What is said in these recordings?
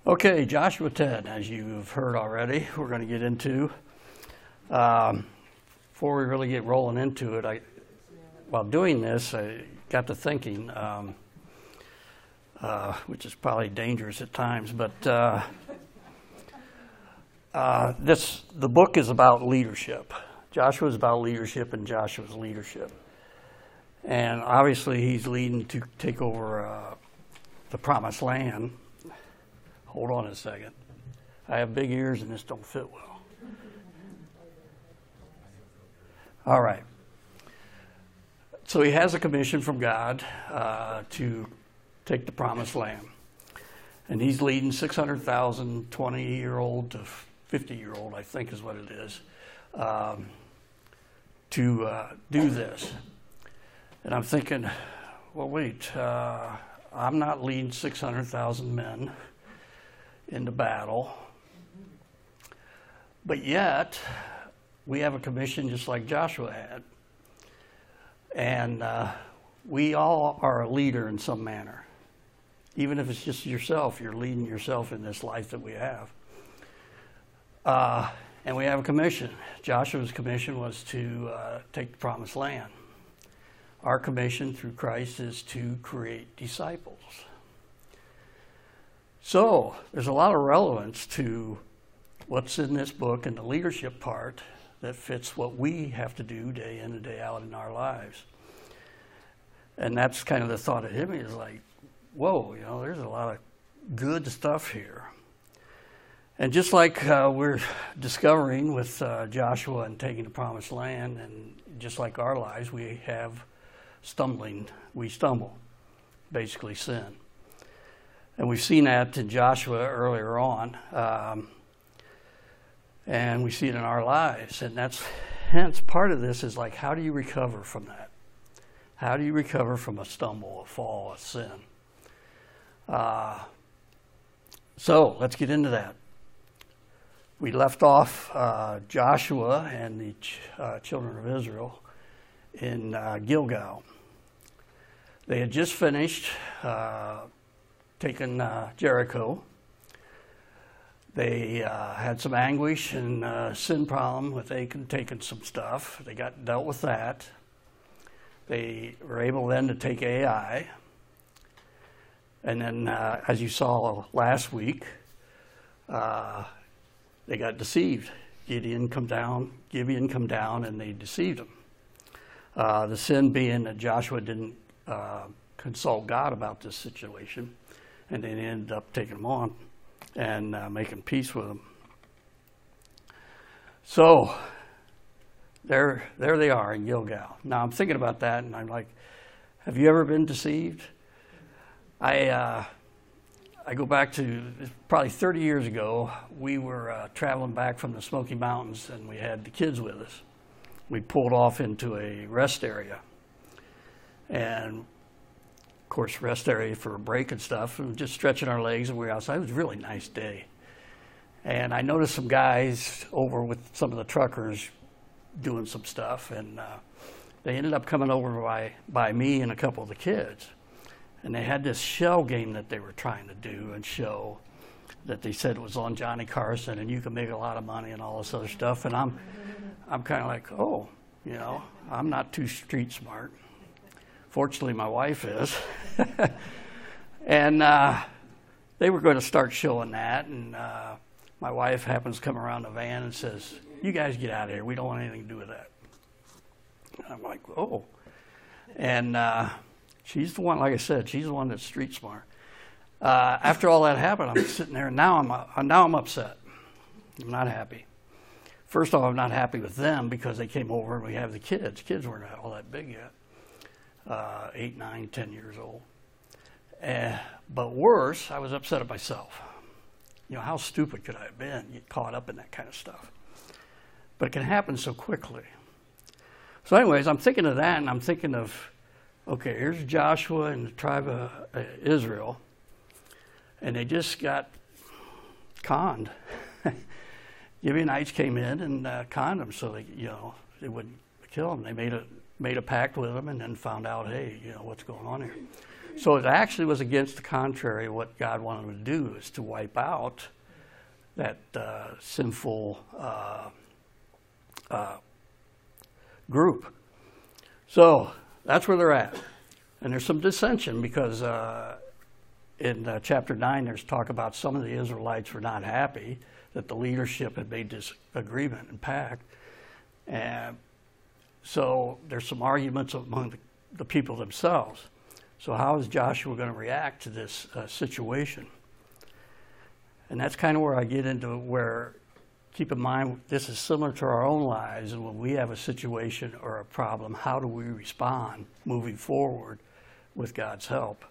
Okay, Joshua 10, as you've heard already, we're going to get into. Before we really get rolling into it, while doing this, I got to thinking, which is probably dangerous at times, but the book is about leadership. Joshua is about leadership and Joshua's leadership. And obviously he's leading to take over the promised land. Hold on a second. I have big ears and this don't fit well. All right. So he has a commission from God to take the promised land. And he's leading 600,000 20-year-old to 50-year-old, I think is what it is, to do this. And I'm thinking, well, wait, I'm not leading 600,000 men into battle. But yet, we have a commission just like Joshua had. And we all are a leader in some manner. Even if it's just yourself, you're leading yourself in this life that we have. And we have a commission. Joshua's commission was to take the promised land. Our commission through Christ is to create disciples. So there's a lot of relevance to what's in this book and the leadership part that fits what we have to do day in and day out in our lives. And that's kind of the thought of him is like, whoa, you know, there's a lot of good stuff here. And just like we're discovering with Joshua and taking the promised land, and just like our lives, we have we stumble, basically sin. And we've seen that in Joshua earlier on, and we see it in our lives. And that's hence part of this is like, how do you recover from that? How do you recover from a stumble, a fall, a sin? So let's get into that. We left off Joshua and the children of Israel in Gilgal. They had just finished taking Jericho. They had some anguish and sin problem with Achan taking some stuff. They dealt with that. They were able then to take Ai. And then, as you saw last week, they got deceived. Gibeon come down, and they deceived them. The sin being that Joshua didn't consult God about this situation, and they ended up taking them on and making peace with them. So there they are in Gilgal. Now I'm thinking about that, and I'm like, have you ever been deceived? I go back to probably 30 years ago. We were traveling back from the Smoky Mountains, and we had the kids with us. We pulled off into a rest area. And, of course, rest area for a break and stuff, and just stretching our legs, and we were outside. It was a really nice day. And I noticed some guys over with some of the truckers doing some stuff, and they ended up coming over by me and a couple of the kids. And they had this shell game that they were trying to do and show that they said was on Johnny Carson and you can make a lot of money and all this other stuff. And I'm kind of like, oh, you know, I'm not too street smart. Fortunately, my wife is. And they were going to start showing that. And my wife happens to come around the van and says, you guys get out of here. We don't want anything to do with that. And I'm like, oh. And she's the one, like I said, she's the one that's street smart. After all that happened, I'm sitting there, and now I'm upset. I'm not happy. First off, I'm not happy with them because they came over and we have the kids. Kids weren't all that big yet, 8, 9, 10 years old. But worse, I was upset at myself. You know, how stupid could I have been? Get caught up in that kind of stuff. But it can happen so quickly. So anyways, I'm thinking of that, and I'm thinking of, okay, here's Joshua and the tribe of Israel, and they just got conned. Gibeonites came in and conned them so they wouldn't kill them. They made a pact with them and then found out, hey, you know, what's going on here. So it actually was against the contrary of what God wanted them to do, is to wipe out that sinful group. So that's where they're at. And there's some dissension because in chapter 9 there's talk about some of the Israelites were not happy that the leadership had made this agreement and pact. And so there's some arguments among the people themselves. So how is Joshua going to react to this situation? And that's kind of where I get into where, keep in mind, this is similar to our own lives. And when we have a situation or a problem, how do we respond moving forward with God's help?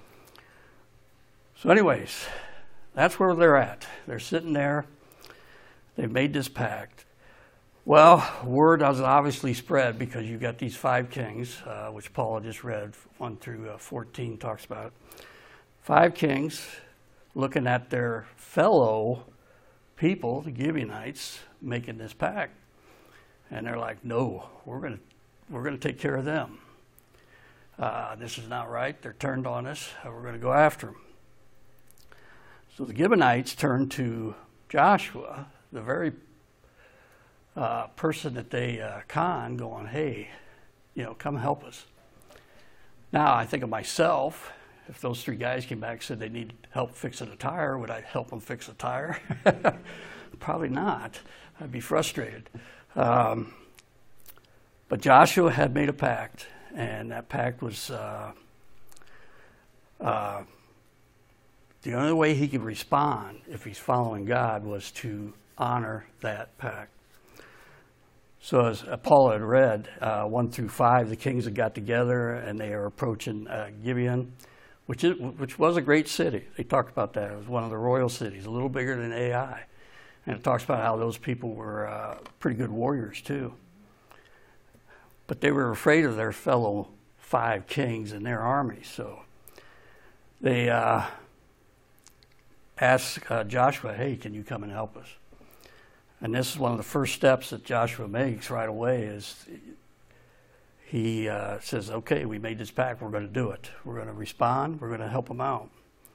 So anyways, that's where they're at. They're sitting there. They've made this pact. Well, word has obviously spread because you've got these 5 kings, which Paul just read, 1 through 14 talks about. 5 kings looking at their fellow people, the Gibeonites, making this pact. And they're like, no, we're gonna take care of them. This is not right. They're turned on us. We're going to go after them. So the Gibeonites turned to Joshua, the very person that they conned, going, hey, come help us. Now I think of myself. If those 3 guys came back and said they need help fixing a tire, would I help them fix a tire? Probably not. I'd be frustrated. But Joshua had made a pact, and that pact was the only way he could respond if he's following God was to honor that pact. So as Paul had read, 1 through 5, the kings had got together and they are approaching Gibeon, which was a great city. They talked about that. It was one of the royal cities, a little bigger than Ai. And it talks about how those people were pretty good warriors too. But they were afraid of their fellow 5 kings and their army. So they asked Joshua, hey, can you come and help us? And this is one of the first steps that Joshua makes right away is he says, okay, we made this pact, we're going to do it. We're going to respond, we're going to help them out.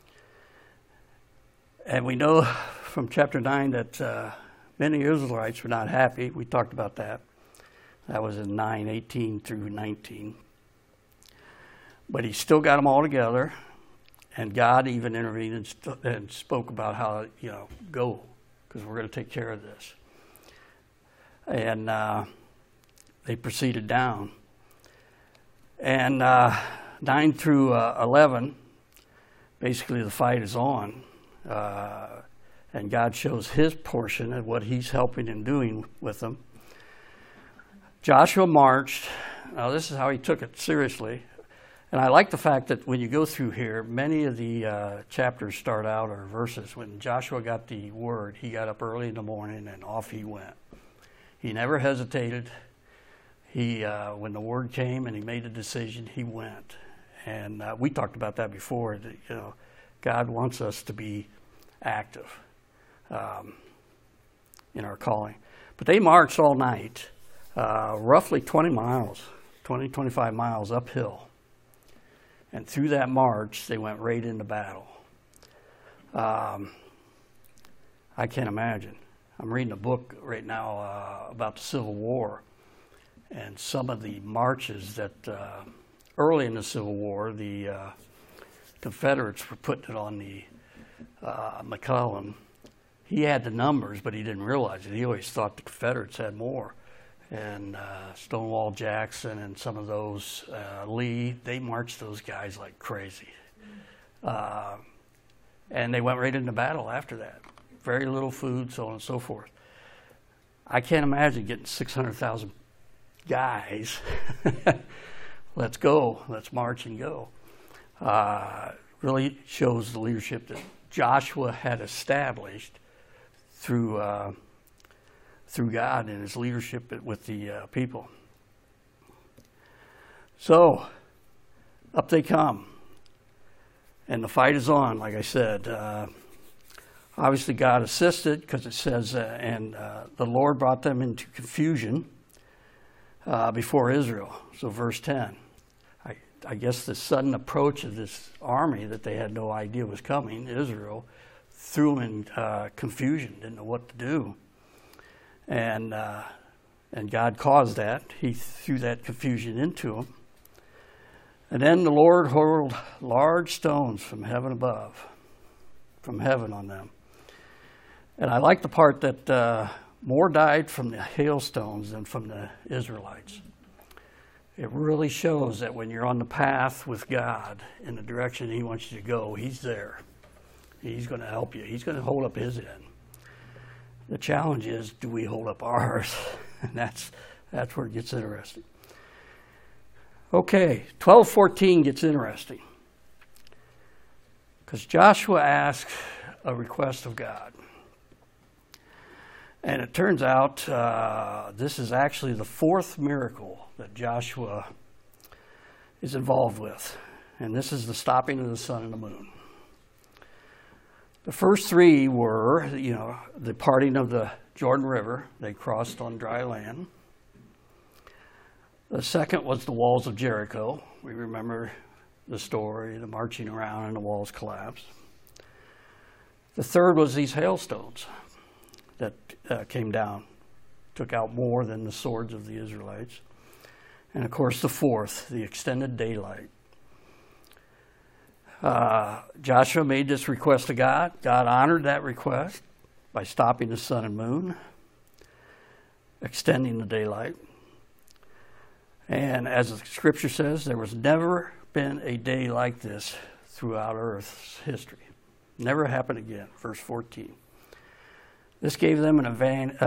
And we know from chapter 9 that many Israelites were not happy. We talked about that. That was in 9:18 through 19. But he still got them all together, and God even intervened and spoke about how, go, because we're going to take care of this. And they proceeded down. And 9 through 11, basically the fight is on. And God shows his portion of what he's helping and doing with them. Joshua marched. Now this is how he took it seriously. And I like the fact that when you go through here, many of the chapters start out, or verses, when Joshua got the word, he got up early in the morning and off he went. He never hesitated. When the word came and he made a decision, he went. And we talked about that before, that, God wants us to be active in our calling. But they marched all night, roughly 25 miles uphill. And through that march, they went right into battle. I can't imagine. I'm reading a book right now about the Civil War. And some of the marches that early in the Civil War, the Confederates were putting it on the McClellan. He had the numbers, but he didn't realize it. He always thought the Confederates had more. And Stonewall Jackson and some of those, Lee, they marched those guys like crazy. And they went right into battle after that. Very little food, so on and so forth. I can't imagine getting 600,000 guys. Let's go. Let's march and go. Really shows the leadership that Joshua had established through God and his leadership with the people. So, up they come. And the fight is on, like I said. Obviously, God assisted, because it says, and the Lord brought them into confusion before Israel. So verse 10. I guess the sudden approach of this army that they had no idea was coming, Israel, threw them in confusion, didn't know what to do. And God caused that. He threw that confusion into them. And then the Lord hurled large stones from heaven above, from heaven on them. And I like the part that more died from the hailstones than from the Israelites. It really shows that when you're on the path with God in the direction He wants you to go, He's there. He's going to help you. He's going to hold up His end. The challenge is, do we hold up ours? And that's where it gets interesting. Okay, 12:14 gets interesting. Because Joshua asked a request of God. And it turns out this is actually the fourth miracle that Joshua is involved with. And this is the stopping of the sun and the moon. The first three were, the parting of the Jordan River. They crossed on dry land. The second was the walls of Jericho. We remember the story, the marching around and the walls collapsed. The third was these hailstones that came down, took out more than the swords of the Israelites. And of course the fourth, the extended daylight. Joshua made this request to God. God honored that request by stopping the sun and moon, extending the daylight. And as the scripture says, there was never been a day like this throughout Earth's history. Never happened again, verse 14. This gave them an advantage.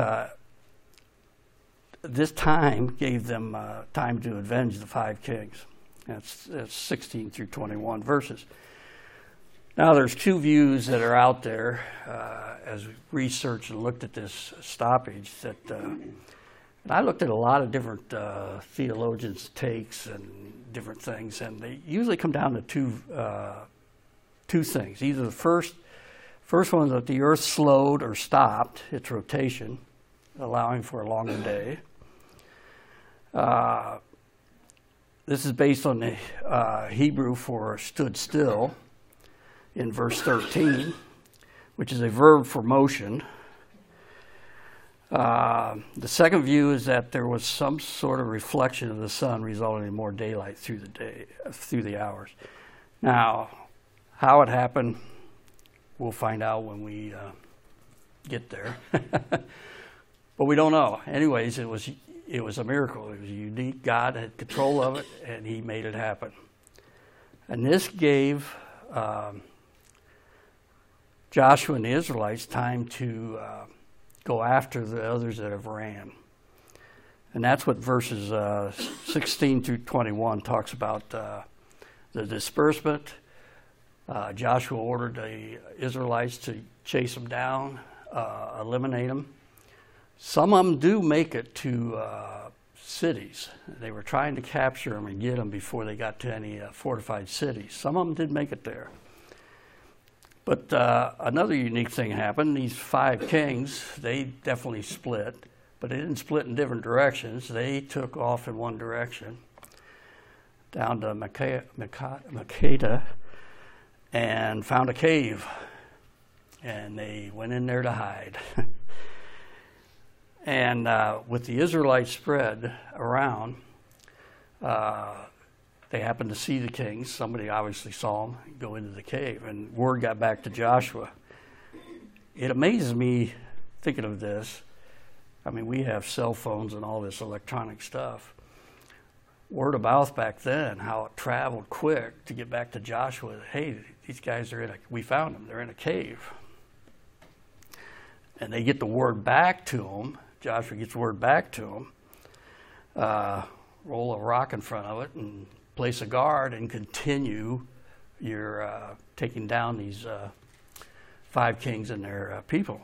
This time gave them time to avenge the 5 kings. That's 16 through 21 verses. Now there's 2 views that are out there as we researched and looked at this stoppage. And I looked at a lot of different theologians' takes and different things, and they usually come down to two things. Either the first one is that the earth slowed or stopped its rotation, allowing for a longer day. This is based on the Hebrew for stood still in verse 13, which is a verb for motion. The second view is that there was some sort of reflection of the sun resulting in more daylight through the day, through the hours. Now, how it happened, we'll find out when we get there. But we don't know. Anyways, it was a miracle. It was unique. God had control of it, and He made it happen. And this gave Joshua and the Israelites time to go after the others that have ran. And that's what verses 16 through 21 talks about, the disbursement. Joshua ordered the Israelites to chase them down, eliminate them. Some of them do make it to cities. They were trying to capture them and get them before they got to any fortified cities. Some of them did make it there. But another unique thing happened. These 5 kings, they definitely split, but they didn't split in different directions. They took off in one direction, down to Makeda, and found a cave. And they went in there to hide. And with the Israelites spread around, they happened to see the kings. Somebody obviously saw them go into the cave, and word got back to Joshua. It amazes me thinking of this. I mean, we have cell phones and all this electronic stuff. Word of mouth back then, how it traveled quick to get back to Joshua. Hey, these guys we found them. They're in a cave. And they get the word back to them. Joshua gets word back to them. Roll a rock in front of it and place a guard and continue your taking down these 5 kings and their people.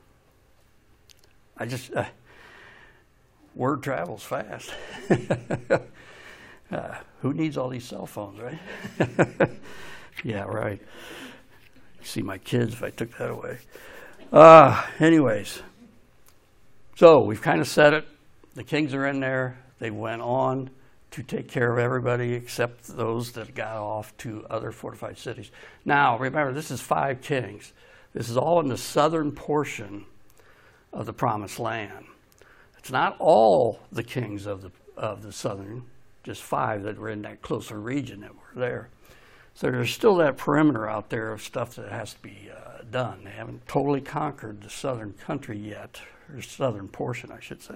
Word travels fast. Who needs all these cell phones, right? Yeah, right. You see my kids if I took that away. Anyways, so we've kind of said it. The kings are in there. They went on to take care of everybody except those that got off to other fortified cities. Now, remember, this is 5 kings. This is all in the southern portion of the Promised Land. It's not all the kings of the southern, just 5 that were in that closer region that were there. So there's still that perimeter out there of stuff that has to be done. They haven't totally conquered the southern country yet, or southern portion, I should say.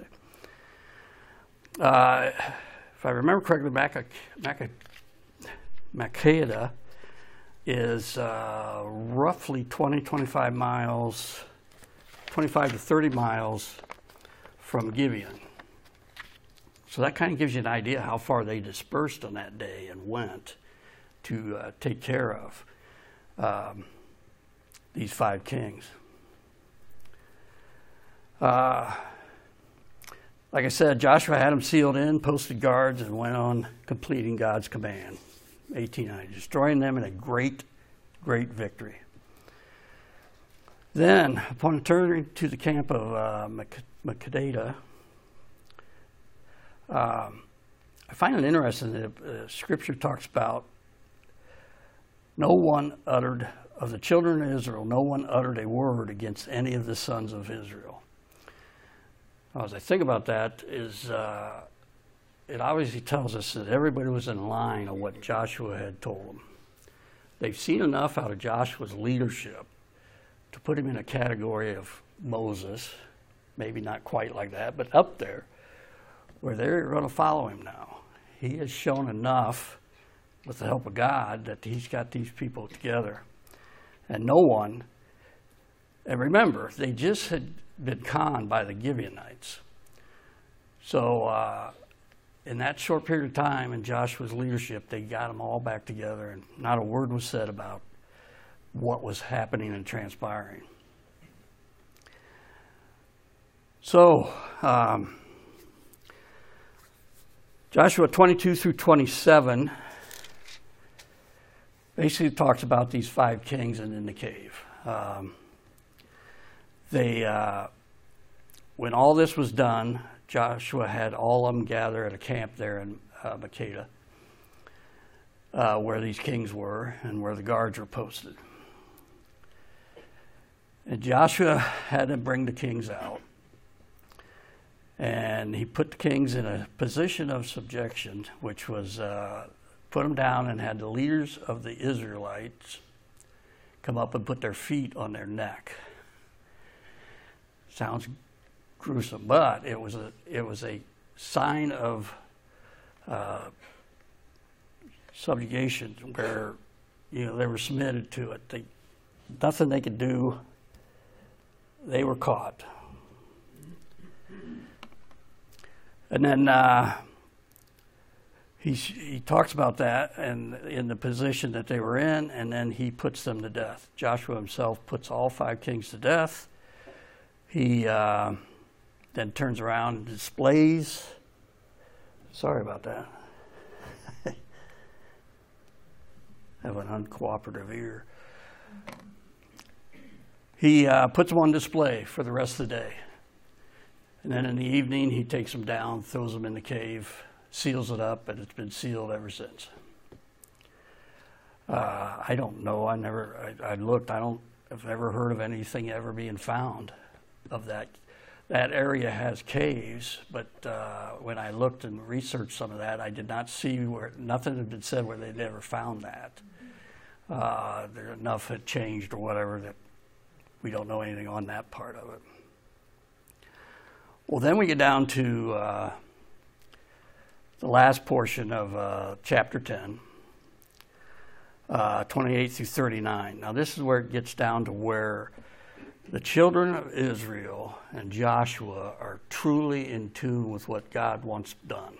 If I remember correctly, Makkedah is roughly 25 miles, 25 to 30 miles from Gibeon. So that kind of gives you an idea how far they dispersed on that day and went to take care of these 5 kings. Like I said, Joshua had them sealed in, posted guards, and went on completing God's command. 18:9, destroying them in a great, great victory. Then, upon returning to the camp of Makkedah, I find it interesting that Scripture talks about no one uttered, of the children of Israel, no one uttered a word against any of the sons of Israel. Now, as I think about that, it obviously tells us that everybody was in line of what Joshua had told them. They've seen enough out of Joshua's leadership to put him in a category of Moses, maybe not quite like that, but up there, where they're going to follow him now. He has shown enough, with the help of God, that he's got these people together. And no one, and remember, they just had been conned by the Gibeonites. So in that short period of time in Joshua's leadership, they got them all back together, and not a word was said about what was happening and transpiring. So Joshua 22 through 27 basically talks about these 5 kings and in the cave. When all this was done, Joshua had all of them gather at a camp there in Makkedah, where these kings were and where the guards were posted. And Joshua had them bring the kings out. And he put the kings in a position of subjection, which was put them down and had the leaders of the Israelites come up and put their feet on their neck. Sounds gruesome, but it was a sign of subjugation where they were submitted to it. Nothing they could do. They were caught. And then he talks about that and in the position that they were in, and then he puts them to death. Joshua himself puts all 5 kings to death. He then turns around and displays. Sorry about that. I have an uncooperative ear. He puts them on display for the rest of the day. And then in the evening, he takes them down, throws them in the cave, seals it up, and it's been sealed ever since. I don't know. I looked. I don't have ever heard of anything ever being found of that. That area has caves, but when I looked and researched some of that, I did not see nothing had been said where they'd ever found that. Enough had changed or whatever that we don't know anything on that part of it. Well, then we get down to the last portion of chapter 10, 28 through 39. Now, this is where it gets down to where the children of Israel and Joshua are truly in tune with what God wants done.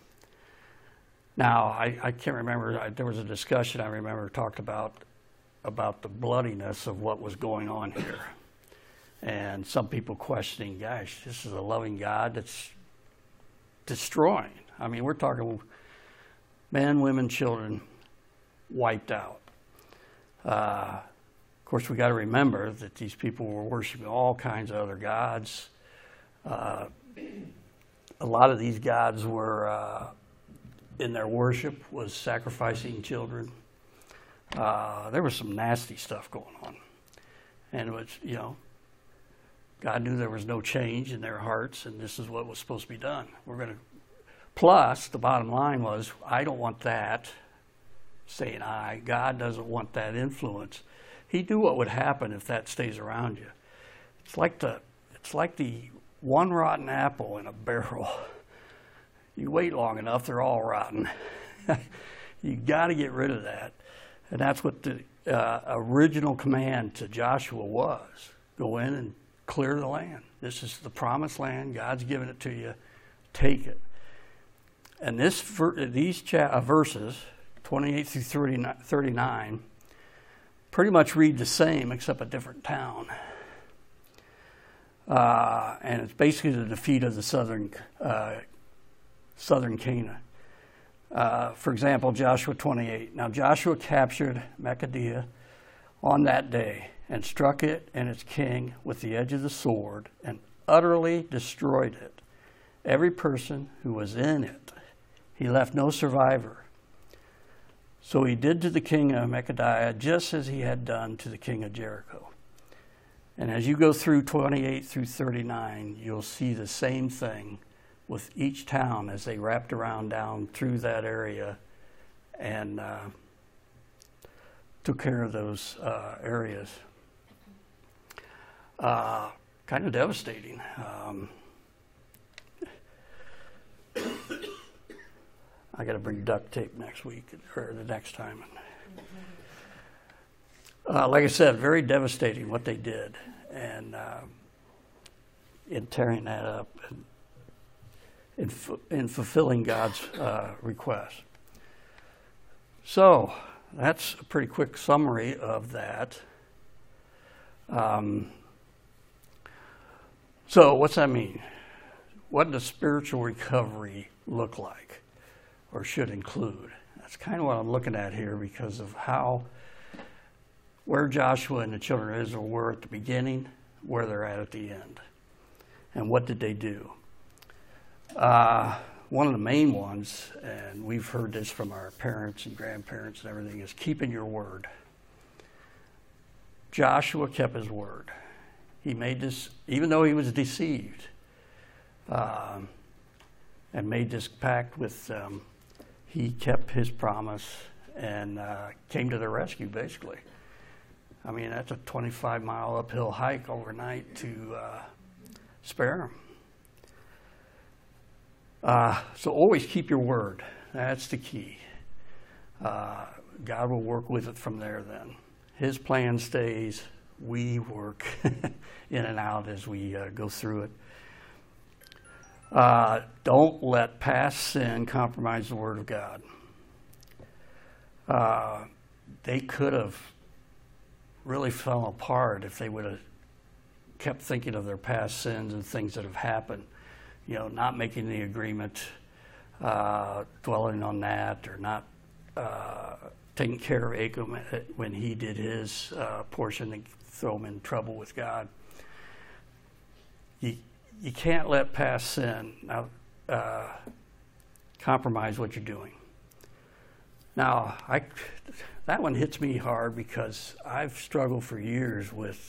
Now, I can't remember. There was a discussion I remember talked about the bloodiness of what was going on here. And some people questioning, gosh, this is a loving God that's destroying. I mean, we're talking men, women, children wiped out. Of course, we got to remember that these people were worshiping all kinds of other gods. A lot of these gods were in their worship was sacrificing children. There was some nasty stuff going on. And it was, God knew there was no change in their hearts, and this is what was supposed to be done. Plus, the bottom line was, I don't want that, saying I. God doesn't want that influence. He knew what would happen if that stays around you. It's like the one rotten apple in a barrel. You wait long enough, they're all rotten. You got to get rid of that. And that's what the original command to Joshua was. Go in and clear the land. This is the promised land. God's given it to you. Take it. And these verses, 28 through 39, pretty much read the same except a different town. And it's basically the defeat of the southern Canaan. For example, Joshua 28. Now Joshua captured Makkedah on that day and struck it and its king with the edge of the sword and utterly destroyed it, every person who was in it. He left no survivor. So he did to the king of Makkedah just as he had done to the king of Jericho. And as you go through 28 through 39, you'll see the same thing with each town as they wrapped around down through that area and took care of those areas. Kind of devastating. I got to bring duct tape next week or the next time. Like I said, very devastating what they did, and in tearing that up and in fulfilling God's request. So that's a pretty quick summary of that. So what's that mean? What does spiritual recovery look like, or should include? That's kind of what I'm looking at here because of where Joshua and the children of Israel were at the beginning, where they're at the end. And what did they do? One of the main ones, and we've heard this from our parents and grandparents and everything, is keeping your word. Joshua kept his word. He made this, even though he was deceived, and made this pact with them, he kept his promise and came to their rescue, basically. I mean, that's a 25-mile uphill hike overnight to spare them. So always keep your word. That's the key. God will work with it from there then. His plan stays. We work in and out as we go through it. Don't let past sin compromise the Word of God. They could have really fell apart if they would have kept thinking of their past sins and things that have happened. Not making the agreement, dwelling on that, or not taking care of Achan when he did his portion and throw him in trouble with God. You can't let past sin compromise what you're doing. Now, that one hits me hard because I've struggled for years with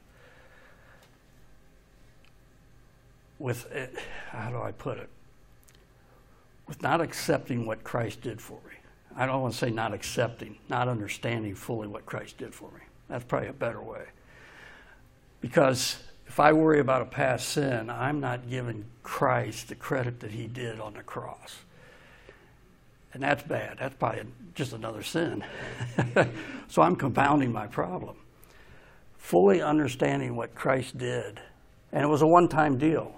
it, how do I put it? With not accepting what Christ did for me. I don't want to say not accepting, not understanding fully what Christ did for me. That's probably a better way. Because if I worry about a past sin, I'm not giving Christ the credit that he did on the cross. And that's bad. That's probably just another sin. So I'm compounding my problem. Fully understanding what Christ did. And it was a one-time deal.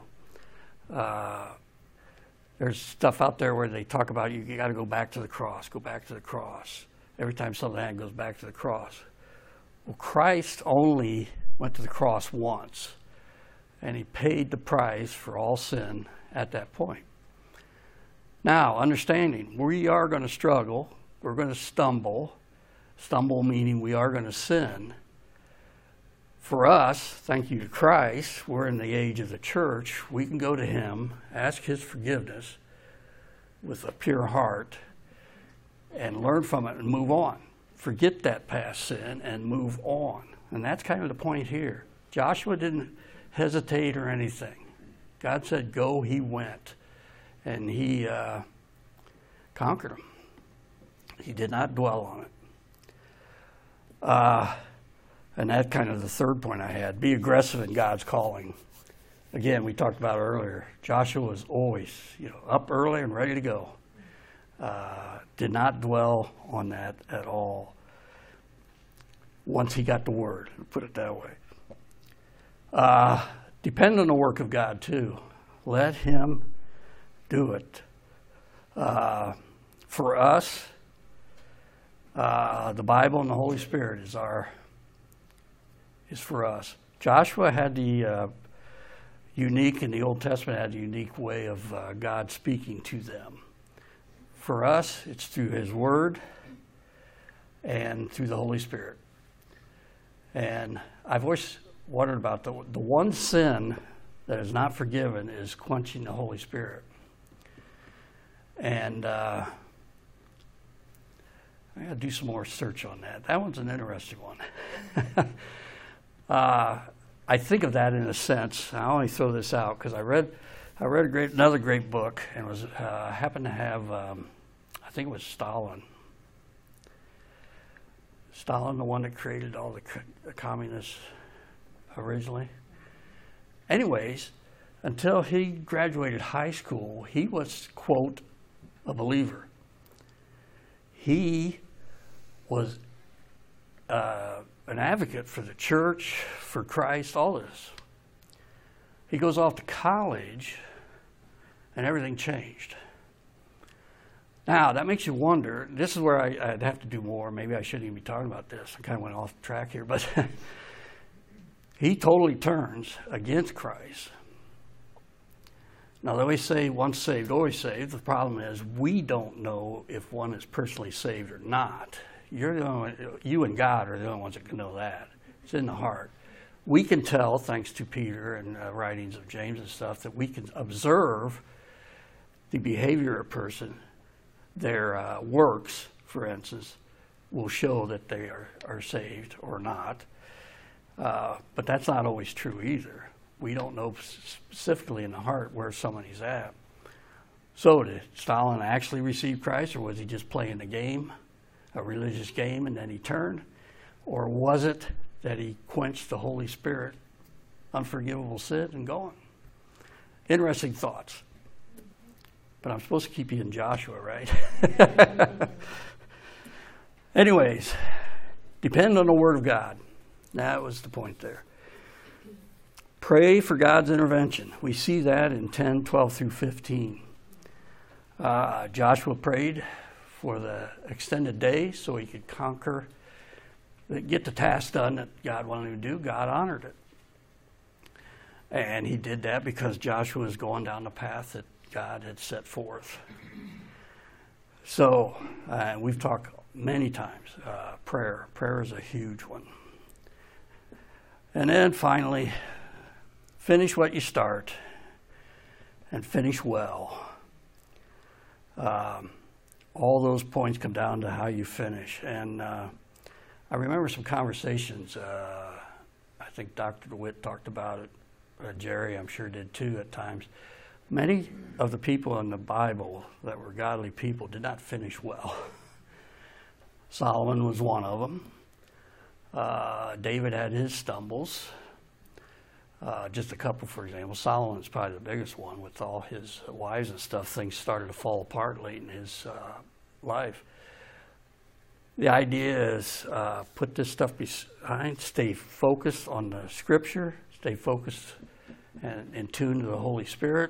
There's stuff out there where they talk about you got to go back to the cross, go back to the cross. Every time something happens, goes back to the cross. Well, Christ only went to the cross once, and he paid the price for all sin at that point. Now, understanding, we are going to struggle, we're going to stumble meaning we are going to sin. For us, thank you to Christ, we're in the age of the church. We can go to him, ask his forgiveness, with a pure heart and learn from it and move on. Forget that past sin and move on. And that's kind of the point here. Joshua didn't hesitate or anything. God said, go, he went. And he conquered them. He did not dwell on it. And that's kind of the third point I had. Be aggressive in God's calling. Again, we talked about earlier. Joshua was always, up early and ready to go. Did not dwell on that at all. Once he got the word, put it that way. Depend on the work of God too. Let him do it. For us, the Bible and the Holy Spirit is for us. Joshua had the unique, in the Old Testament, had a unique way of God speaking to them. For us, it's through his word and through the Holy Spirit. And I've always wondered about the one sin that is not forgiven is quenching the Holy Spirit. And I got to do some more research on that. That one's an interesting one. I think of that in a sense. I only throw this out because I read another great book, and was happened to have I think it was Stalin. Stalin, the one that created all the communists originally. Anyways, until he graduated high school, he was, quote, a believer. He was an advocate for the church, for Christ, all this. He goes off to college, and everything changed. Now, that makes you wonder. This is where I'd have to do more. Maybe I shouldn't even be talking about this. I kind of went off track here. But he totally turns against Christ. Now, they always say once saved, always saved. The problem is we don't know if one is personally saved or not. You and God are the only ones that can know that. It's in the heart. We can tell, thanks to Peter and writings of James and stuff, that we can observe the behavior of a person. Their works, for instance, will show that they are saved or not. But that's not always true either. We don't know specifically in the heart where somebody's at. So did Stalin actually receive Christ, or was he just playing a game, a religious game, and then he turned? Or was it that he quenched the Holy Spirit, unforgivable sin, and gone? Interesting thoughts. But I'm supposed to keep you in Joshua, right? Anyways, depend on the Word of God. That was the point there. Pray for God's intervention. We see that in 10, 12 through 15. Joshua prayed for the extended day so he could get the task done that God wanted him to do. God honored it. And he did that because Joshua was going down the path that God had set forth. So, we've talked many times, prayer. Prayer is a huge one. And then finally, finish what you start and finish well. All those points come down to how you finish. And I remember some conversations, I think Dr. DeWitt talked about it, Jerry I'm sure did too at times. Many of the people in the Bible that were godly people did not finish well. Solomon was one of them. David had his stumbles. Just a couple, for example. Solomon's probably the biggest one with all his wives and stuff. Things started to fall apart late in his life. The idea is put this stuff behind, stay focused on the Scripture, stay focused and in tune to the Holy Spirit,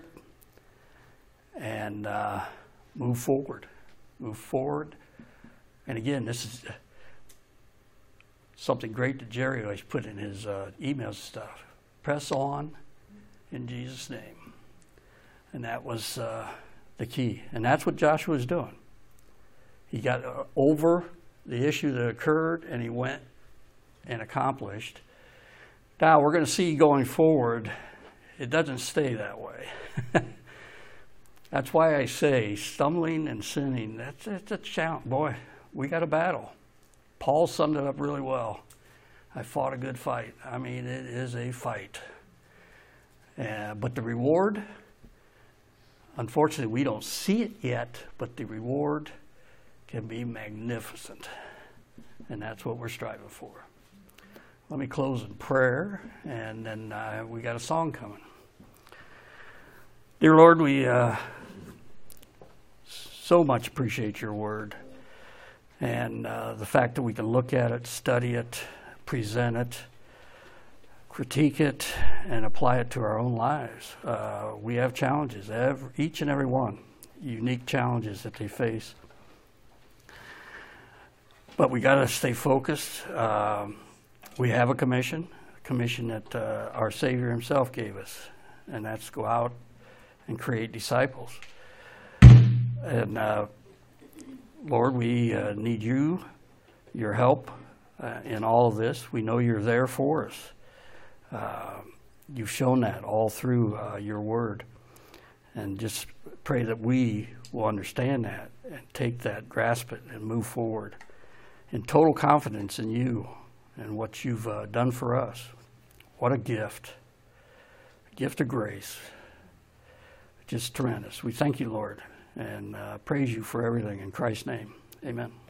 and move forward. Move forward. And again, this is something great that Jerry always put in his emails and stuff. Press on in Jesus' name. And that was the key. And that's what Joshua was doing. He got over the issue that occurred, and he went and accomplished. Now, we're going to see going forward, it doesn't stay that way. That's why I say stumbling and sinning, that's a challenge. Boy, we got a battle. Paul summed it up really well. I fought a good fight. I mean, it is a fight. But the reward, unfortunately, we don't see it yet, but the reward can be magnificent. And that's what we're striving for. Let me close in prayer, and then we got a song coming. Dear Lord, we so much appreciate your word, and the fact that we can look at it, study it, present it, critique it, and apply it to our own lives. We have challenges, each and every one, unique challenges that they face. But we got to stay focused. We have a commission that our Savior himself gave us, and that's go out and create disciples. And Lord, we need your help in all of this. We know you're there for us. You've shown that all through your word. And just pray that we will understand that and take that, grasp it, and move forward in total confidence in you and what you've done for us. What a gift of grace. Just tremendous. We thank you, Lord, and praise you for everything in Christ's name. Amen.